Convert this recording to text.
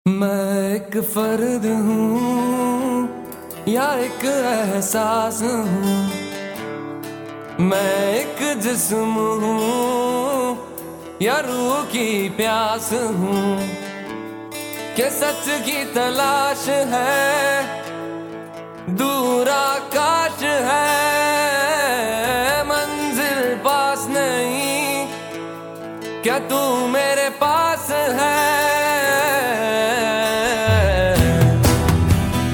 मैं एक फर्द हूँ या एक एहसास हूँ। मैं एक जिस्म हूँ या रूह की प्यास हूँ। के सच की तलाश है, दूर आकाश है, मंजिल पास नहीं, क्या तू मेरे पास है?